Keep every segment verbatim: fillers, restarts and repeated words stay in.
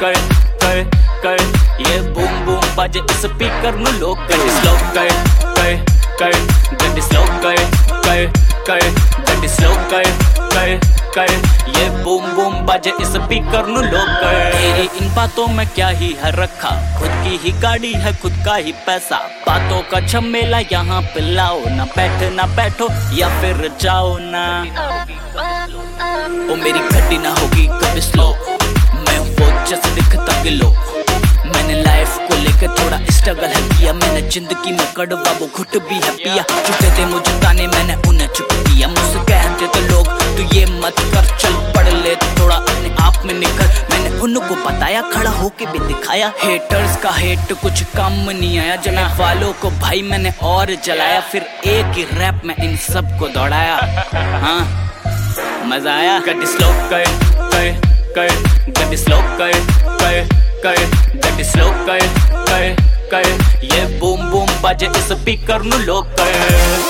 कर कर कर ये बूम बूम बाजे इस स्पीकर नु लोग गड्डी स्लो कर कर कर गड्डी स्लो कर कर कर गड्डी स्लो कर कर कर ये बूम बूम बाजे इस स्पीकर नु लोग कर। तेरी इन बातों में क्या ही है रखा, खुद की ही गाड़ी है खुद का ही पैसा, बातों का झमेला यहाँ पे लाओ ना, बैठ ना बैठो या फिर जाओ ना। ओ मेरी गड्डी ना होगी कभी स्लो, मैं वो जैसे दिखता गिलो, मैंने लाइफ को लेकर थोड़ा स्ट्रगल है किया, मैंने जिंदगी में कड़वा वो घुट भी है पिया, झूठे थे मुझे ताने मैंने उन्हें चुप किया, मुझसे कहते तो लोग तू ये मत कर, चल पढ़ ले थोड़ा अपने आप में निखर, मैंने उनको बताया खड़ा होके भी दिखाया, हेटर्स का हेट कुछ काम नहीं आया, जलने वालों को भाई मैंने और जलाया, फिर एक ही रैप में इन सबको दौड़ाया। हाँ मजा आया। गड्डी स्लो कर कर कर गड्डी स्लो कर कर कर गड्डी स्लो कर कर कर ये बूम बूम बाजे इस स्पीकर नु लोग कर।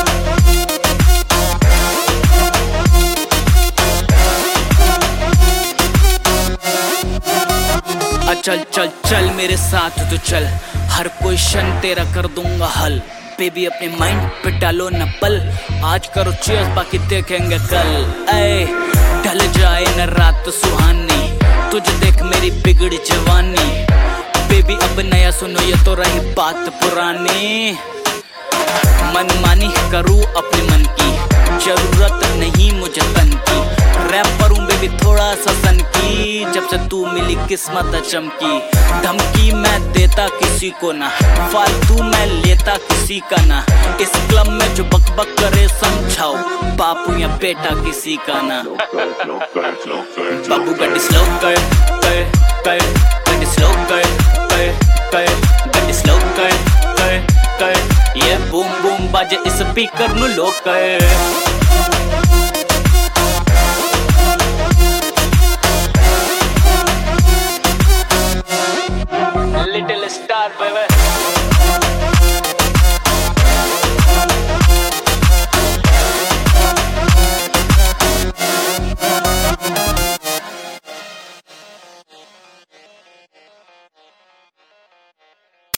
चल चल चल मेरे साथ तो चल, हर क्वेश्चन तेरा कर दूंगा हल, बेबी अपने माइंड पे डालो न पल, आज करो चीयर्स बाकी देखेंगे कल। ऐ ढल जाए न रात सुहानी, तुझे देख मेरी बिगड़ी जवानी, बेबी अब नया सुनो ये तो रही बात पुरानी, मन मानी करूँ अपने मन की, जरूरत नहीं मुझे तन की, रैप करूँ बेबी थोड़ा सा सन की, जब से तू मिली किस्मत चमकी, धमकी मैं देता किसी को ना, फालतू मैं लेता किसी का ना, इस क्लब में जो बक बक करे समझाओ, बापू या बेटा किसी का ना। बाबू गड्डी स्लो कर कर कर गड्डी स्लो कर कर कर गड्डी स्लो कर कर कर ये बूम बूम बाजे इस स्पीकर नु लोग कर। Little star baby।